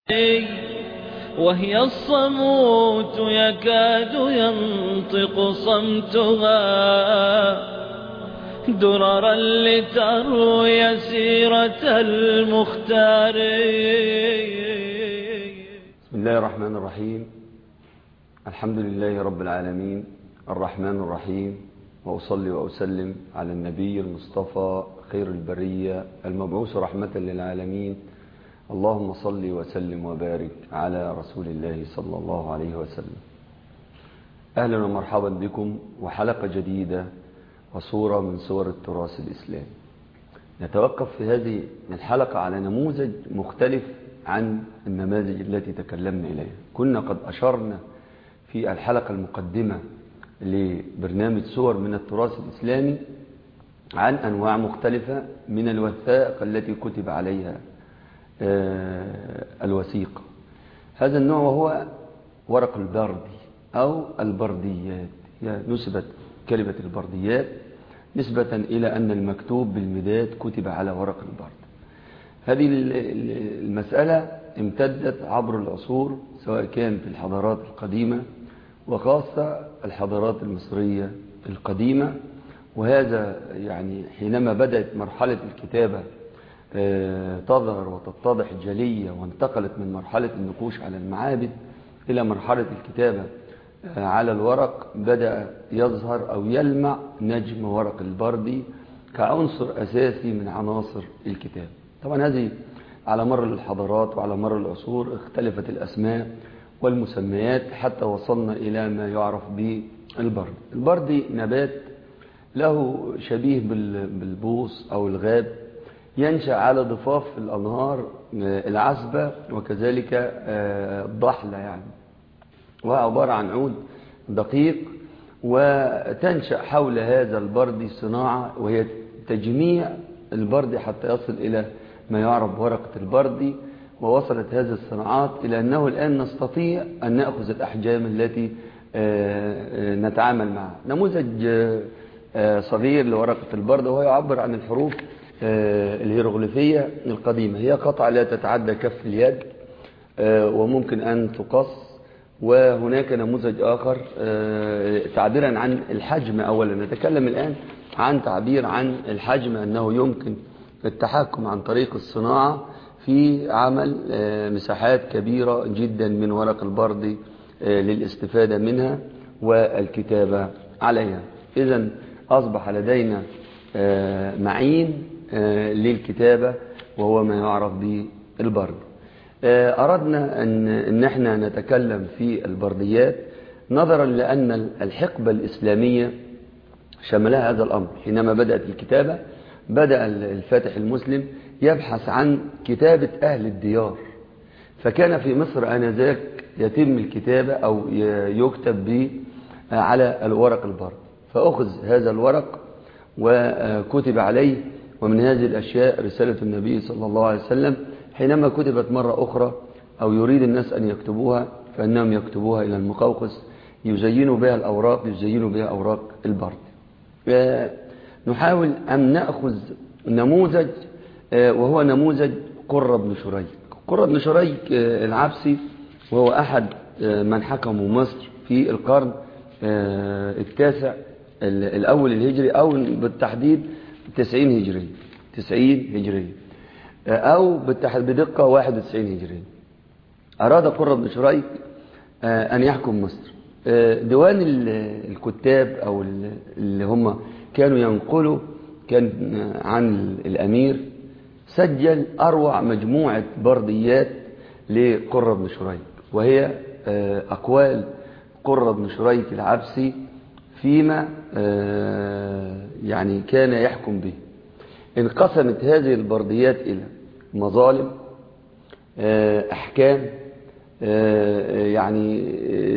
وهي الصموت يكاد ينطق صمتها دررا لتروي سيرة المختار. بسم الله الرحمن الرحيم. الحمد لله رب العالمين الرحمن الرحيم، وأصلي وأسلم على النبي المصطفى خير البرية المبعوث رحمة للعالمين. اللهم صل وسلم وبارك على رسول الله صلى الله عليه وسلم. أهلا ومرحبا بكم وحلقة جديدة وصورة من صور التراث الإسلامي. نتوقف في هذه الحلقة على نموذج مختلف عن النماذج التي تكلمنا إليها. كنا قد أشرنا في الحلقة المقدمة لبرنامج صور من التراث الإسلامي عن أنواع مختلفة من الوثائق التي كتب عليها الوثيقة. هذا النوع وهو ورق البردي أو البرديات. نسبت كلمة البرديات نسبة إلى أن المكتوب بالمداد كتب على ورق البرد. هذه المسألة امتدت عبر العصور، سواء كان في الحضارات القديمة وخاصة الحضارات المصرية القديمة. وهذا يعني حينما بدأت مرحلة الكتابة تظهر وتتضح جلية، وانتقلت من مرحلة النقوش على المعابد إلى مرحلة الكتابة على الورق، بدأ يظهر أو يلمع نجم ورق البردي كعنصر أساسي من عناصر الكتاب. طبعا هذه على مر الحضارات وعلى مر العصور اختلفت الأسماء والمسميات حتى وصلنا إلى ما يعرف بالبرد. البردي نبات له شبيه بالبوص أو الغاب، ينشأ على ضفاف الأنهار العذبة وكذلك الضحلة يعني، وعبارة عن عود دقيق. وتنشأ حول هذا البردي صناعة، وهي تجميع البردي حتى يصل إلى ما يعرف بورقة البردي. ووصلت هذه الصناعات إلى أنه الآن نستطيع أن نأخذ الأحجام التي نتعامل معها. نموذج صغير لورقة البرد وهو يعبر عن الحروف الهيروغليفية القديمة. هي قطعة لا تتعدى كف اليد وممكن أن تقص. وهناك نموذج آخر تعبيرا عن الحجم. أولا نتكلم الآن عن تعبير عن الحجم، أنه يمكن التحكم عن طريق الصناعة في عمل مساحات كبيرة جدا من ورق البردي للاستفادة منها والكتابة عليها. إذن أصبح لدينا معين للكتابة وهو ما يعرف بالبرد. أردنا أن احنا نتكلم في البرديات نظرا لأن الحقبة الإسلامية شملها هذا الأمر. حينما بدأت الكتابة بدأ الفاتح المسلم يبحث عن كتابة أهل الديار، فكان في مصر آنذاك يتم الكتابة أو يكتب على الورق البرد. فأخذ هذا الورق وكتب عليه. ومن هذه الأشياء رسالة النبي صلى الله عليه وسلم حينما كتبت مرة أخرى أو يريد الناس أن يكتبوها فإنهم يكتبوها إلى المقوقس يزينوا بها الأوراق، يزينوا بها أوراق البرد. نحاول أن نأخذ نموذج وهو نموذج قرة بن شريك. قرة بن شريك العبسي وهو أحد من حكموا مصر في القرن التاسع الأول الهجري، أو بالتحديد 90 هجرية أو بدقة 91 هجرية. أراد قرة بن شريك أن يحكم مصر. ديوان الكتاب أو اللي هم كانوا ينقلوا كان عن الأمير سجل أروع مجموعة برديات لقرة بن شريك، وهي أقوال قرة بن شريك العبسي فيما يعني كان يحكم به. انقسمت هذه البرديات إلى مظالم، أحكام، يعني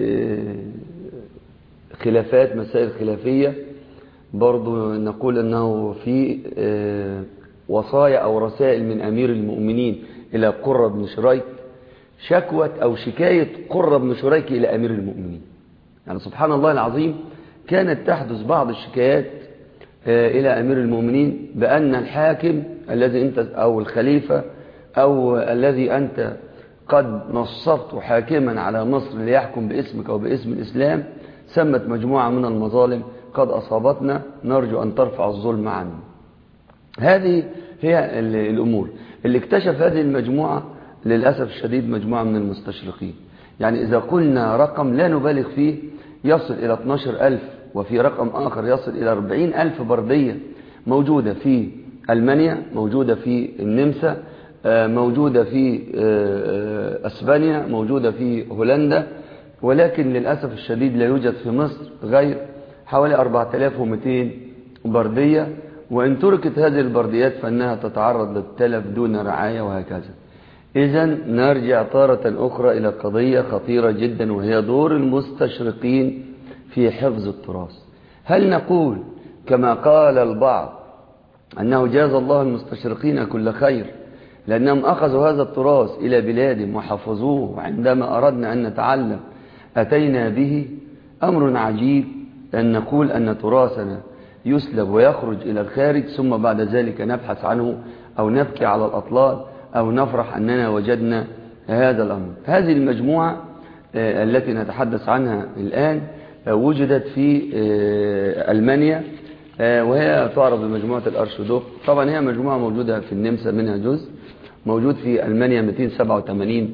خلافات، مسائل خلافية. برضو نقول أنه في وصايا أو رسائل من أمير المؤمنين إلى قرة بن شريك، شكوى أو شكاية قرة بن شريك إلى أمير المؤمنين. يعني سبحان الله العظيم، كانت تحدث بعض الشكايات إلى أمير المؤمنين بأن الحاكم الذي أنت أو الخليفة أو الذي أنت قد نصبت حاكما على مصر ليحكم باسمك وباسم الإسلام، سمت مجموعة من المظالم قد أصابتنا، نرجو أن ترفع الظلم عنه. هذه هي الأمور اللي اكتشف هذه المجموعة للأسف الشديد، مجموعة من المستشرقين. يعني إذا قلنا رقم لا نبالغ فيه يصل إلى 12,000، وفي رقم آخر يصل إلى 40,000 بردية موجودة في ألمانيا، موجودة في النمسا، موجودة في أسبانيا، موجودة في هولندا، ولكن للأسف الشديد لا يوجد في مصر غير حوالي 4,200 بردية، وإن تركت هذه البرديات فإنها تتعرض للتلف دون رعاية وهكذا. إذن نرجع تارة أخرى إلى قضية خطيرة جدا، وهي دور المستشرقين في حفظ التراث. هل نقول كما قال البعض أنه جاز الله المستشرقين كل خير لأنهم أخذوا هذا التراث إلى بلادهم وحفظوه، وعندما أردنا أن نتعلم أتينا به؟ أمر عجيب أن نقول أن تراثنا يسلب ويخرج إلى الخارج، ثم بعد ذلك نبحث عنه أو نبكي على الأطلال أو نفرح أننا وجدنا هذا الأمر. هذه المجموعة التي نتحدث عنها الآن وجدت في ألمانيا، وهي تعرف بمجموعة الأرشدوق. طبعا هي مجموعة موجودة في النمسا منها جزء، موجود في ألمانيا 287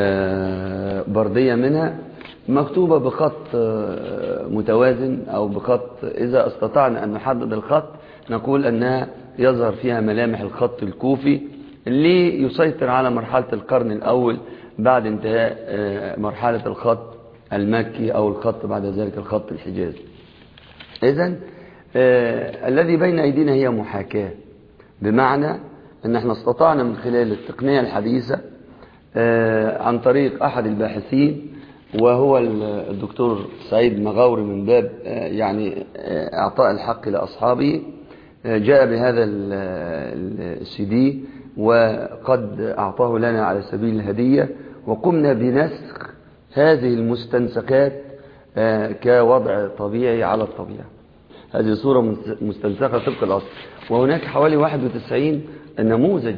بردية منها، مكتوبة بخط متوازن أو بخط، إذا استطعنا أن نحدد الخط نقول أنها يظهر فيها ملامح الخط الكوفي اللي يسيطر على مرحلة القرن الأول بعد انتهاء مرحلة الخط المكي أو الخط بعد ذلك الخط الحجازي. إذن الذي بين أيدينا هي محاكاة، بمعنى أن احنا استطعنا من خلال التقنية الحديثة عن طريق أحد الباحثين وهو الدكتور سعيد مغاوري، من باب يعني إعطاء الحق لأصحابه، جاء بهذا السي وقد أعطاه لنا على سبيل الهدية، وقمنا بنسخ هذه المستنسخات كوضع طبيعي على الطبيعة. هذه صورة مستنسخة طبق الأصل، وهناك حوالي 91 نموذج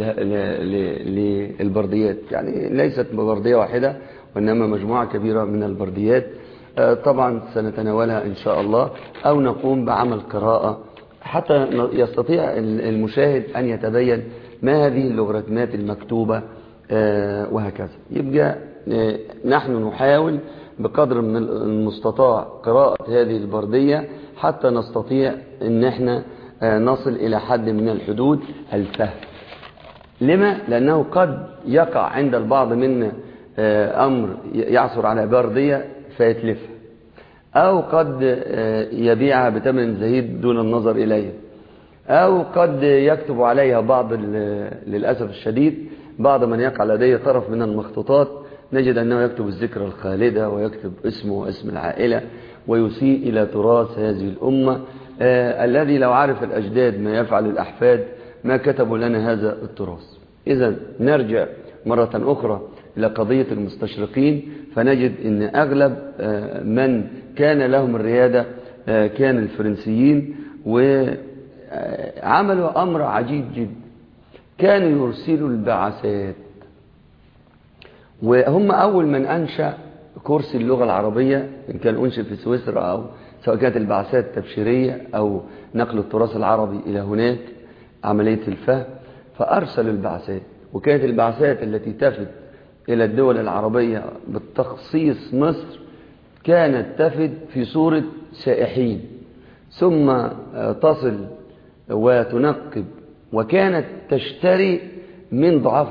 للبرديات، يعني ليست بردية واحدة وإنما مجموعة كبيرة من البرديات. طبعا سنتناولها إن شاء الله، أو نقوم بعمل قراءة حتى يستطيع المشاهد أن يتبين ما هذه اللوغاريتمات المكتوبة وهكذا. يبقى نحن نحاول بقدر من المستطاع قراءة هذه البردية حتى نستطيع أن احنا نصل إلى حد من الحدود الفهم. لما؟ لأنه قد يقع عند البعض منا أمر يعثر على بردية فيتلفها، أو قد يبيعها بثمن زهيد دون النظر إليها، أو قد يكتب عليها بعض، للأسف الشديد بعض من يقع لديه طرف من المخطوطات نجد أنه يكتب الذكرى الخالدة ويكتب اسمه واسم العائلة ويسيء إلى تراث هذه الأمة الذي لو عرف الأجداد ما يفعل الأحفاد ما كتبوا لنا هذا التراث. إذن نرجع مرة أخرى إلى قضية المستشرقين، فنجد أن أغلب من كان لهم الريادة كان الفرنسيين، وعملوا أمر عجيب جدا. كانوا يرسلوا البعثات، وهم أول من أنشأ كورس اللغة العربية، إن كان أنشأ في سويسرا أو سواء كانت البعثات تبشيرية أو نقل التراث العربي إلى هناك عملية الفهم، فأرسلوا البعثات. وكانت البعثات التي تفد إلى الدول العربية بالتخصيص مصر كانت تفد في صورة سائحين، ثم تصل وتنقب، وكانت تشتري من ضعاف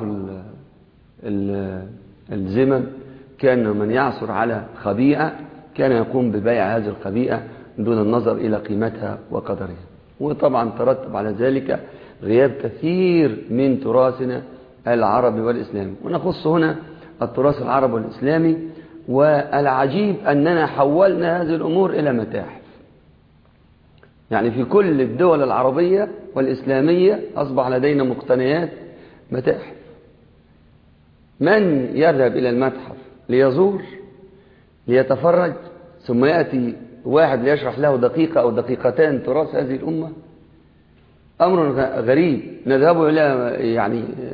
الزمن. كان من يعثر على خبيئة كان يقوم ببيع هذه الخبيئة دون النظر إلى قيمتها وقدرها، وطبعا ترتب على ذلك غياب كثير من تراثنا العربي والإسلامي. ونخص هنا التراث العربي والإسلامي، والعجيب أننا حولنا هذه الأمور إلى متاحف. يعني في كل الدول العربية والإسلامية أصبح لدينا مقتنيات متاحف. من يذهب إلى المتحف ليزور ليتفرج، ثم يأتي واحد ليشرح له دقيقة أو دقيقتان تراث هذه الأمة؟ أمر غريب. نذهب إلى يعني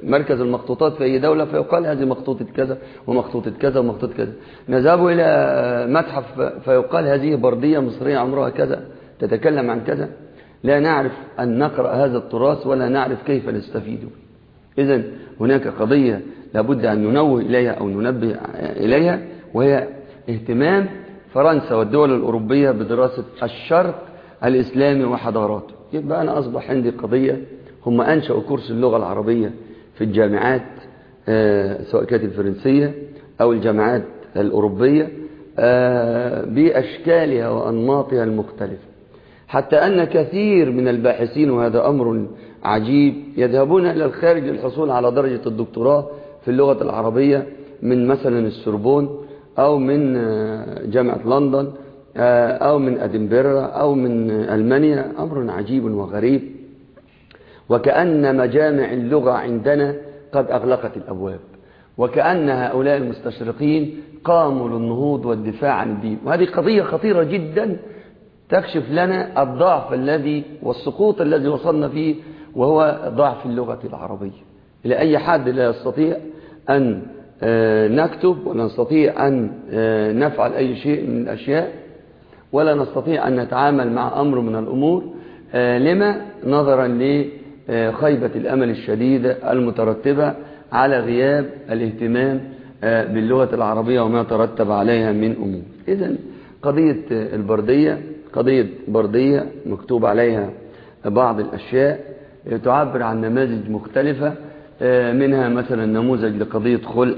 مركز المخطوطات في أي دولة فيقال هذه مخطوطة كذا ومخطوطة كذا ومخطوطة كذا. نذهب إلى متحف فيقال هذه بردية مصرية عمرها كذا تتكلم عن كذا. لا نعرف أن نقرأ هذا التراث ولا نعرف كيف نستفيده. إذن هناك قضية لابد أن ننوه إليها أو ننبه إليها، وهي اهتمام فرنسا والدول الأوروبية بدراسة الشرق الإسلامي وحضاراته. يبقى أنا أصبح عندي قضية، هم أنشأوا كورس اللغة العربية في الجامعات سواء كانت الفرنسية أو الجامعات الأوروبية بأشكالها وأنماطها المختلفة، حتى أن كثير من الباحثين، وهذا أمر عجيب، يذهبون إلى الخارج للحصول على درجة الدكتوراه في اللغة العربية من مثلا السوربون أو من جامعة لندن أو من أدنبرا أو من ألمانيا. أمر عجيب وغريب، وكأن مجامع اللغة عندنا قد أغلقت الأبواب، وكأن هؤلاء المستشرقين قاموا للنهوض والدفاع عن الدين. وهذه قضية خطيرة جدا تكشف لنا الضعف الذي والسقوط الذي وصلنا فيه، وهو ضعف اللغة العربية. إلى أي حد لا يستطيع أن نكتب، ولا نستطيع أن نفعل أي شيء من الأشياء، ولا نستطيع أن نتعامل مع أمر من الأمور، لما نظرا لخيبة الأمل الشديدة المترتبة على غياب الاهتمام باللغة العربية وما يترتب عليها من أمور. إذن قضية البردية قضية بردية مكتوب عليها بعض الأشياء تعبر عن نماذج مختلفة، منها مثلا نموذج لقضية خلق،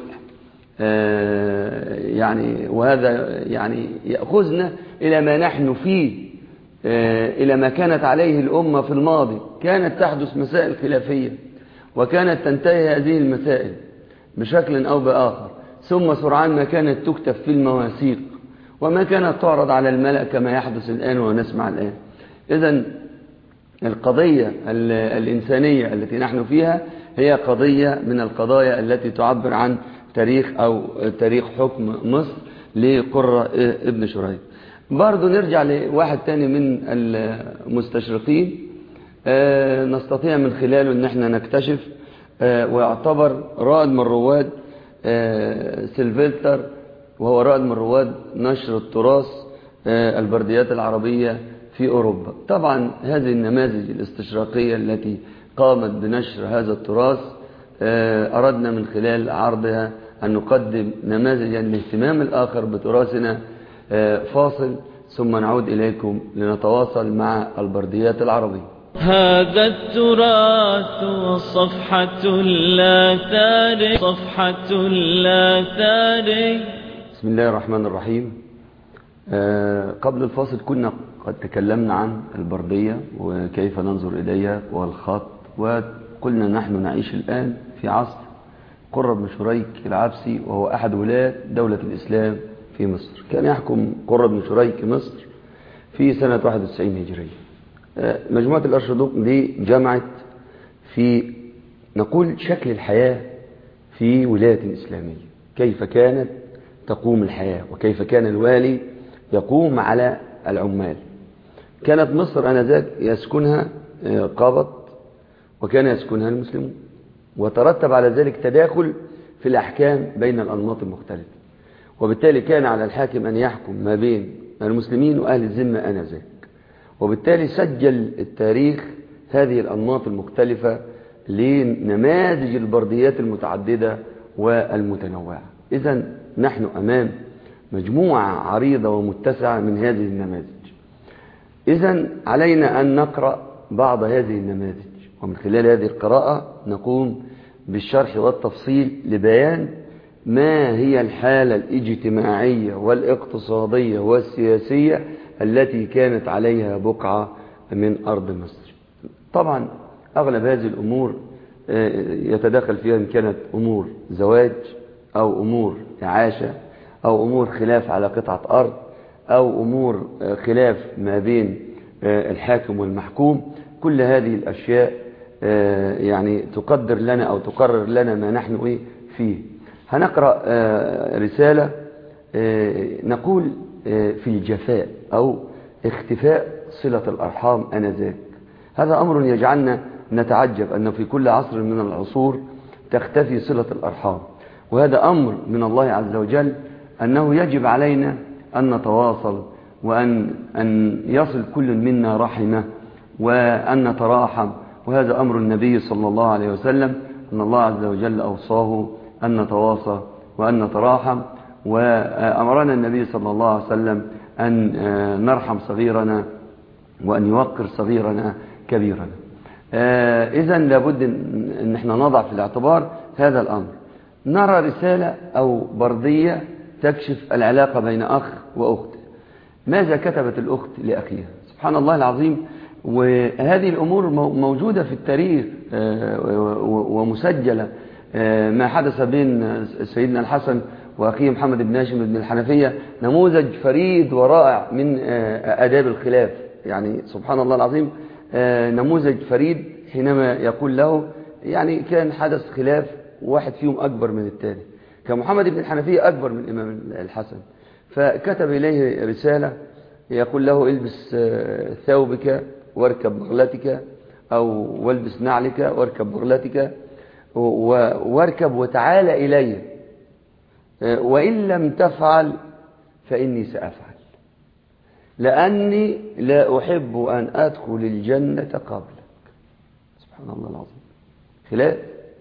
يعني وهذا يعني يأخذنا إلى ما نحن فيه، إلى ما كانت عليه الأمة في الماضي. كانت تحدث مسائل خلافية، وكانت تنتهي هذه المسائل بشكل أو بآخر، ثم سرعان ما كانت تكتب في المواثيق، وما كانت تعرض على الملأ كما يحدث الآن ونسمع الآن. إذن القضية الإنسانية التي نحن فيها هي قضية من القضايا التي تعبر عن تاريخ أو تاريخ حكم مصر لقرة ابن شريح. برضو نرجع لواحد تاني من المستشرقين نستطيع من خلاله ان احنا نكتشف، ويعتبر رائد من رواد سيلفستر، وهو رائد من رواد نشر التراث البرديات العربية في أوروبا. طبعا هذه النماذج الاستشراقية التي قامت بنشر هذا التراث أردنا من خلال عرضها أن نقدم نماذجا لاهتمام الآخر بتراثنا. فاصل ثم نعود إليكم لنتواصل مع البرديات العربية. هذا التراث صفحة لا تاري، صفحة لا تاري. بسم الله الرحمن الرحيم. قبل الفاصل كنا قد تكلمنا عن البردية وكيف ننظر إليها والخط، وقلنا نحن نعيش الآن في عصر قرة بن شريك العبسي، وهو أحد ولاة دولة الإسلام في مصر. كان يحكم قرة بن شريك مصر في سنة 91 هجرية. مجموعة الأرشدوق دي جمعت في نقول شكل الحياة في ولاية إسلامية، كيف كانت تقوم الحياة وكيف كان الوالي يقوم على العمال. كانت مصر آنذاك يسكنها قبط وكان يسكنها المسلمون، وترتب على ذلك تداخل في الأحكام بين الأنماط المختلفة، وبالتالي كان على الحاكم أن يحكم ما بين المسلمين وأهل الذمة آنذاك. وبالتالي سجل التاريخ هذه الأنماط المختلفة لنماذج البرديات المتعددة والمتنوعة. إذن نحن أمام مجموعة عريضة ومتسعة من هذه النماذج. إذن علينا أن نقرأ بعض هذه النماذج، ومن خلال هذه القراءة نقوم بالشرح والتفصيل لبيان ما هي الحالة الاجتماعية والاقتصادية والسياسية التي كانت عليها بقعة من أرض مصر. طبعا أغلب هذه الأمور يتداخل فيها إن كانت أمور زواج أو أمور إعاشة أو أمور خلاف على قطعة أرض أو أمور خلاف ما بين الحاكم والمحكوم. كل هذه الأشياء يعني تقدر لنا أو تقرر لنا ما نحن فيه. هنقرأ رسالة نقول في الجفاء أو اختفاء صلة الأرحام آنذاك. هذا أمر يجعلنا نتعجب أن في كل عصر من العصور تختفي صلة الأرحام. وهذا أمر من الله عز وجل أنه يجب علينا أن نتواصل، وأن يصل كل منا رحمه، وأن نتراحم. وهذا أمر النبي صلى الله عليه وسلم، أن الله عز وجل أوصاه أن نتواصى وأن نتراحم. وأمرنا النبي صلى الله عليه وسلم أن نرحم صغيرنا وأن يوقر صغيرنا كبيرنا. إذن لابد أن احنا نضع في الاعتبار هذا الأمر. نرى رسالة أو بردية تكشف العلاقة بين أخ وأخت. ماذا كتبت الأخت لأخيها؟ سبحان الله العظيم. وهذه الأمور موجودة في التاريخ ومسجلة. ما حدث بين سيدنا الحسن وأخيه محمد بن هاشم بن الحنفية نموذج فريد ورائع من آداب الخلاف. يعني سبحان الله العظيم، نموذج فريد حينما يقول له، يعني كان حدث خلاف واحد فيهم أكبر من الثاني، كان محمد بن الحنفية أكبر من الإمام الحسن، فكتب إليه رسالة يقول له: البس ثوبك واركب بغلتك، أو والبس نعلك واركب بغلتك واركب وتعال إلي، وإن لم تفعل فإني سأفعل، لأني لا أحب أن أدخل الجنة قبلك. سبحان الله العظيم. خلاف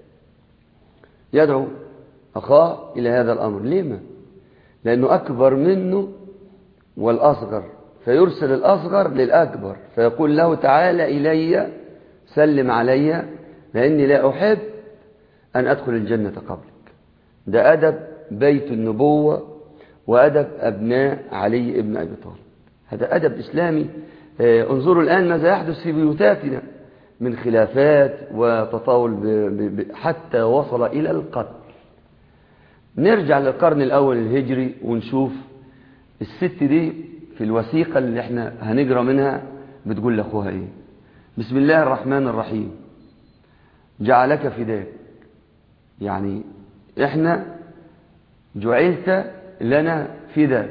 يدعو أخاه إلى هذا الأمر. لما؟ لأنه أكبر منه والأصغر، فيرسل الأصغر للأكبر فيقول له: تعال إلي سلم علي، لأني لا أحب أن أدخل الجنة قبلك. ده أدب بيت النبوة وأدب أبناء علي ابن أبي طالب. هذا أدب إسلامي. انظروا الآن ماذا يحدث في بيوتاتنا من خلافات وتطاول حتى وصل إلى القتل. نرجع للقرن الأول الهجري ونشوف الست دي في الوثيقة اللي احنا هنجرى منها بتقول لأخوها ايه: بسم الله الرحمن الرحيم، جعلك فداك. يعني احنا جعلت لنا فداك،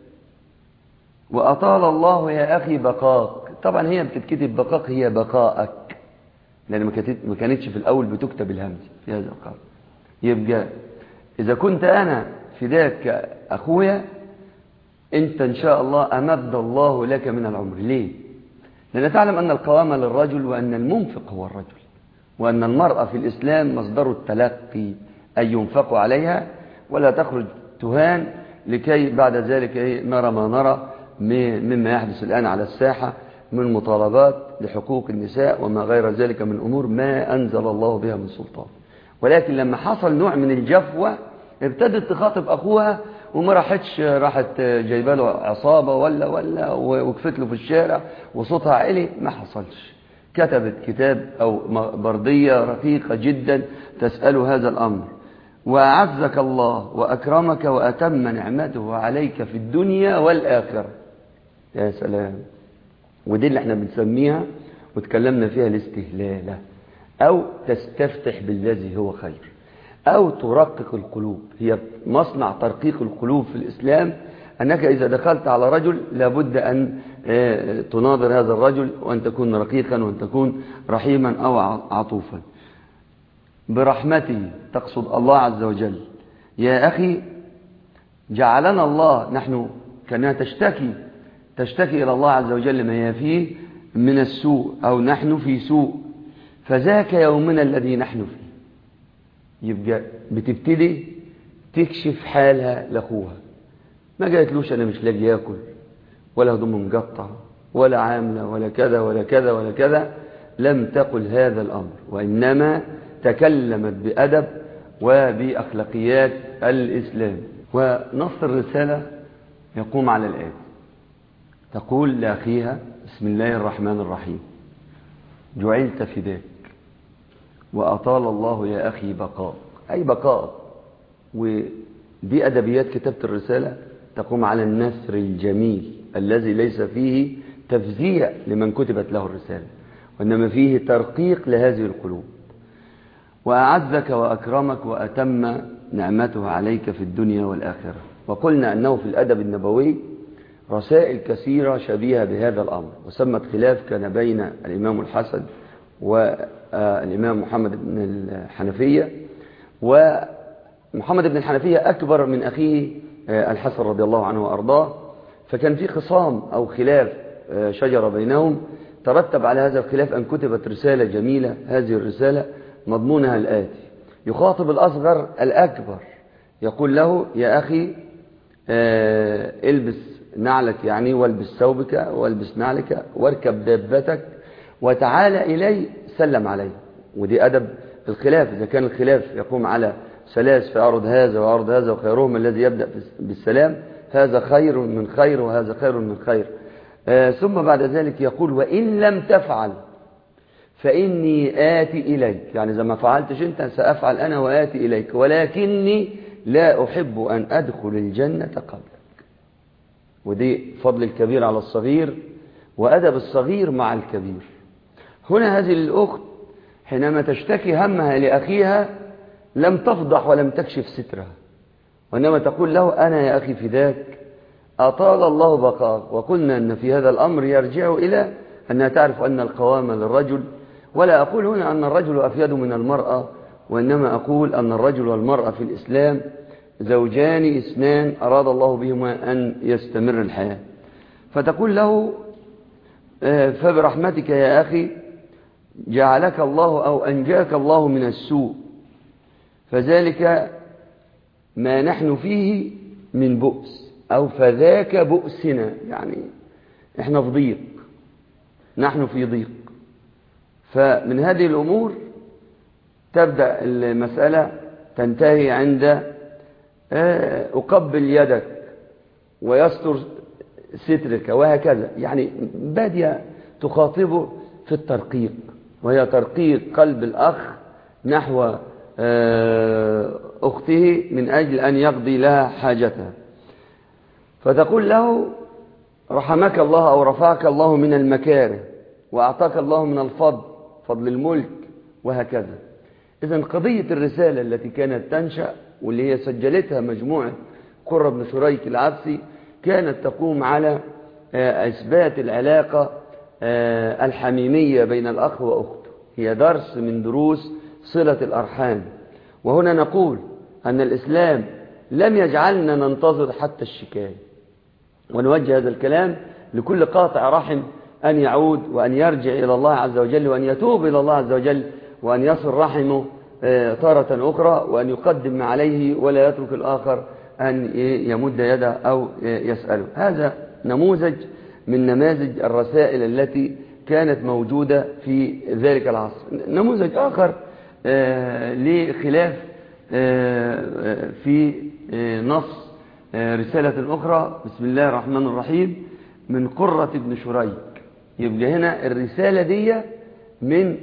وأطال الله يا أخي بقاك. طبعا هي بتتكتب بقاك، هي بقاءك، لأن ما كانتش في الأول بتكتب الهمزة في هذا القرن. يبقى إذا كنت أنا فداك أخويا، أنت إن شاء الله أمد الله لك من العمر. ليه؟ لأن تعلم أن القوام للرجل، وأن المنفق هو الرجل، وأن المرأة في الإسلام مصدر التلقي، أي ينفق عليها ولا تخرج تهان، لكي بعد ذلك نرى ما نرى مما يحدث الآن على الساحة من مطالبات لحقوق النساء وما غير ذلك من أمور ما أنزل الله بها من سلطان. ولكن لما حصل نوع من الجفوة ابتدت تخاطب أخوها، وما راحت جايبه له عصابة ولا وقفت له في الشارع وصوتها عالي. ما حصلش. كتبت كتاب أو بردية رقيقة جدا تسأل هذا الأمر: وأعزك الله وأكرمك وأتم نعمته عليك في الدنيا والآخرة. يا سلام. ودي اللي احنا بنسميها وتكلمنا فيها الاستهلالة، أو تستفتح بالذي هو خير، أو ترقق القلوب. هي مصنع ترقيق القلوب في الإسلام، أنك إذا دخلت على رجل لابد أن تناظر هذا الرجل، وأن تكون رقيقا، وأن تكون رحيما أو عطوفا. برحمته، تقصد الله عز وجل. يا أخي جعلنا الله، نحن كنا تشتكي إلى الله عز وجل ما هي فيه من السوء، أو نحن في سوء، فذاك يومنا الذي نحن فيه. يبقى بتبتدي تكشف حالها لأخوها. ما قالتلوش أنا مش لاقي ياكل، ولا هدوم مقطع، ولا عاملة، ولا كذا ولا كذا ولا كذا. لم تقل هذا الأمر، وإنما تكلمت بأدب وبأخلاقيات الإسلام. ونص الرسالة يقوم على الآية: تقول لأخيها: بسم الله الرحمن الرحيم، جعلت فداك، وأطال الله يا أخي بقاء، أي بقاء. ودي أدبيات كتابة الرسالة تقوم على النثر الجميل الذي ليس فيه تفزيع لمن كتبت له الرسالة، وإنما فيه ترقيق لهذه القلوب. وأعزك وأكرمك وأتم نعمته عليك في الدنيا والآخرة. وقلنا أنه في الأدب النبوي رسائل كثيرة شبيهة بهذا الأمر، وسمت خلاف كان بين الإمام الحسن والإمام محمد بن الحنفية، ومحمد بن الحنفية أكبر من أخيه الحسن رضي الله عنه وأرضاه، فكان في خصام أو خلاف شجرة بينهم. ترتب على هذا الخلاف أن كتبت رسالة جميلة. هذه الرسالة مضمونها الآتي: يخاطب الأصغر الأكبر، يقول له: يا أخي البس نعلك يعني، والبس ثوبك والبس نعلك واركب دابتك وتعال إلي سلم علي. ودي أدب الخلاف. إذا كان الخلاف يقوم على ثلاث فيعرض هذا ويعرض هذا، وخيرهم الذي يبدأ بالسلام، هذا خير من خير وهذا خير من خير. ثم بعد ذلك يقول: وإن لم تفعل فإني آتي إليك، يعني إذا ما فعلتش أنت سأفعل أنا وآتي إليك، ولكني لا أحب أن أدخل الجنة قبلك. ودي فضل الكبير على الصغير وأدب الصغير مع الكبير. هنا هذه الأخت حينما تشتكي همها لأخيها لم تفضح ولم تكشف سترها، وإنما تقول له: أنا يا أخي فداك، أطال الله بقاك. وقلنا أن في هذا الأمر يرجع إلى أنها تعرف أن القوام للرجل، ولا أقول هنا أن الرجل أفيد من المرأة، وإنما أقول أن الرجل والمرأة في الإسلام زوجان اثنان أراد الله بهما أن يستمر الحياة. فتقول له: فبرحمتك يا أخي جعلك الله أو أنجاك الله من السوء، فذلك ما نحن فيه من بؤس، أو فذاك بؤسنا، يعني إحنا في ضيق، نحن في ضيق. فمن هذه الأمور تبدأ المسألة تنتهي عند أقبل يدك ويستر سترك، وهكذا. يعني بادية تخاطبه في الترقيق، وهي ترقيق قلب الأخ نحو أخته من أجل أن يقضي لها حاجتها. فتقول له: رحمك الله أو رفعك الله من المكاره، وأعطاك الله من الفضل، فضل الملك، وهكذا. إذن قضية الرسالة التي كانت تنشأ واللي هي سجلتها مجموعة قرة بن شريك العبسي كانت تقوم على إثبات العلاقة الحميمية بين الأخ وأخته. هي درس من دروس صلة الأرحام. وهنا نقول أن الإسلام لم يجعلنا ننتظر حتى الشكاية، ونوجه هذا الكلام لكل قاطع رحم أن يعود وأن يرجع إلى الله عز وجل، وأن يتوب إلى الله عز وجل، وأن يصل رحمه تارة أخرى، وأن يقدم ما عليه ولا يترك الآخر أن يمد يده أو يسأله. هذا نموذج من نماذج الرسائل التي كانت موجودة في ذلك العصر. نموذج آخر لخلاف في نص رسالة أخرى: بسم الله الرحمن الرحيم، من قرة بن شريك. يبقى هنا الرسالة دي من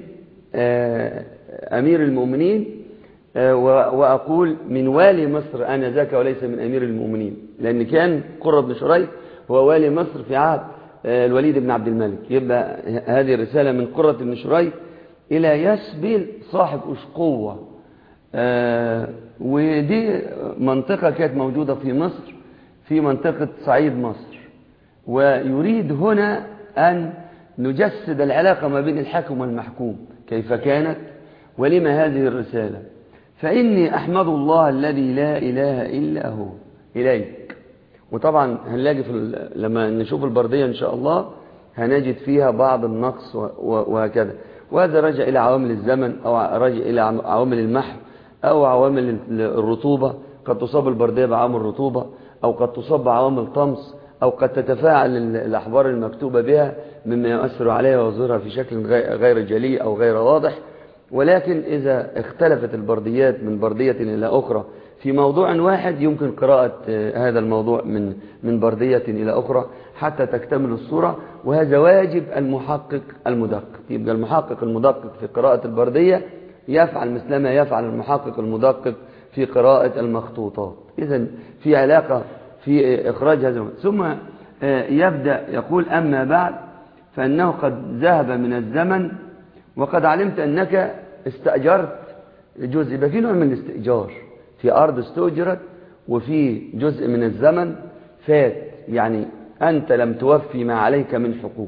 أمير المؤمنين، وأقول من والي مصر آنذاك وليس من أمير المؤمنين، لأن كان قرة بن شريك هو والي مصر في عهد الوليد بن عبد الملك. يبقى هذه الرسالة من قرة بن شريك إلى يسبل صاحب أشقوة. ودي منطقة كانت موجودة في مصر، في منطقة صعيد مصر، ويريد هنا أن نجسد العلاقة ما بين الحاكم والمحكوم كيف كانت ولما هذه الرسالة. فإني أحمد الله الذي لا إله إلا هو إليك. وطبعا هنلاقي لما نشوف البردية إن شاء الله هنجد فيها بعض النقص وهكذا، وهذا رجع إلى عوامل الزمن، أو رجع إلى عوامل المحو، أو عوامل الرطوبة. قد تصاب البردية بعوامل الرطوبة، أو قد تصاب بعوامل طمس، أو قد تتفاعل الأحبار المكتوبة بها مما يؤثر عليها ويظهرها في شكل غير جلي أو غير واضح. ولكن إذا اختلفت البرديات من بردية إلى أخرى في موضوع واحد يمكن قراءة هذا الموضوع من بردية إلى أخرى حتى تكتمل الصورة، وهذا واجب المحقق المدقق. يبقى المحقق المدقق في قراءة البردية يفعل مثلما يفعل المحقق المدقق في قراءة المخطوطات. إذن في علاقة في إخراج هذا. ثم يبدأ يقول: أما بعد فإنه قد ذهب من الزمن وقد علمت أنك استأجرت جزء. يبقى في نوع من الاستئجار، في أرض استؤجرت وفي جزء من الزمن فات، يعني أنت لم توفي ما عليك من حقوق.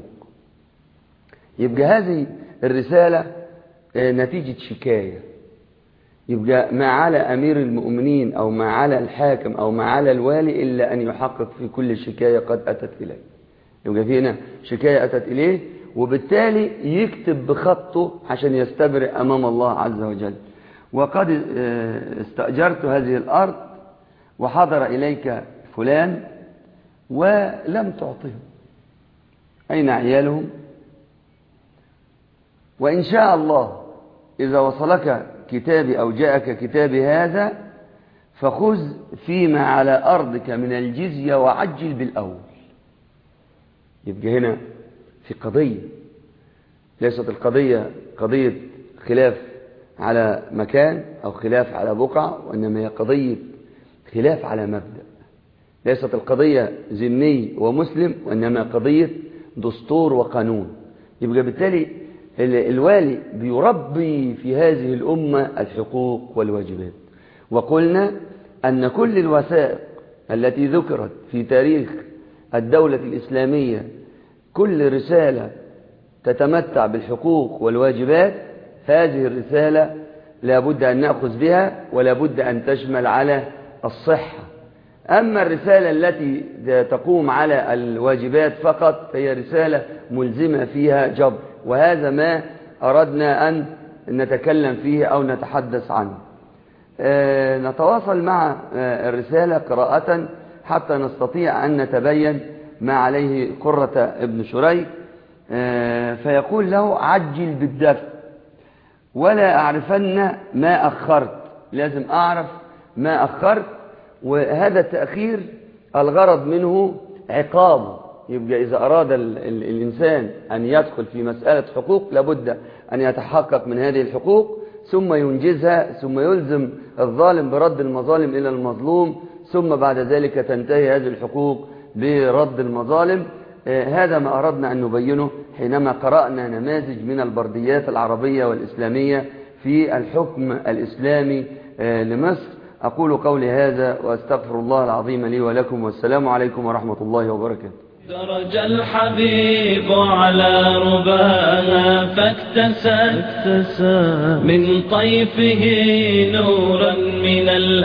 يبقى هذه الرسالة نتيجة شكاية. يبقى ما على أمير المؤمنين أو ما على الحاكم أو ما على الوالي إلا أن يحقق في كل شكاية قد أتت إليه. يبقى في هنا شكاية أتت إليه، وبالتالي يكتب بخطه عشان يستبرئ أمام الله عز وجل. وقد استأجرت هذه الأرض وحضر إليك فلان ولم تعطهم، أين عيالهم؟ وإن شاء الله إذا وصلك كتابي أو جاءك كتابي هذا فخذ فيما على أرضك من الجزية وعجل بالأول. يبقى هنا في قضية، ليست القضية قضية خلاف على مكان أو خلاف على بقعة، وإنما هي قضية خلاف على مبدأ. ليست القضية ذمي ومسلم، وإنما قضية دستور وقانون. يبقى بالتالي الوالي بيربي في هذه الأمة الحقوق والواجبات. وقلنا أن كل الوثائق التي ذكرت في تاريخ الدولة الإسلامية، كل رسالة تتمتع بالحقوق والواجبات، هذه الرسالة لا بد أن نأخذ بها ولا بد أن تشمل على الصحة. أما الرسالة التي تقوم على الواجبات فقط فهي رسالة ملزمة فيها جبر، وهذا ما أردنا أن نتكلم فيه أو نتحدث عنه. نتواصل مع الرسالة قراءة حتى نستطيع أن نتبين ما عليه قرة ابن شريك. فيقول له: عجل بالدفع ولا أعرفن ما أخرت. لازم أعرف ما أخرت، وهذا التأخير الغرض منه عقابه. يبقى إذا أراد الإنسان أن يدخل في مسألة حقوق لابد أن يتحقق من هذه الحقوق ثم ينجزها، ثم يلزم الظالم برد المظالم إلى المظلوم، ثم بعد ذلك تنتهي هذه الحقوق برد المظالم. هذا ما أردنا أن نبينه حينما قرأنا نماذج من البرديات العربية والإسلامية في الحكم الإسلامي لمصر. أقول قولي هذا وأستغفر الله العظيم لي ولكم، والسلام عليكم ورحمة الله وبركاته. درج الحبيب على رباها فاكتسى من طيفه نورا من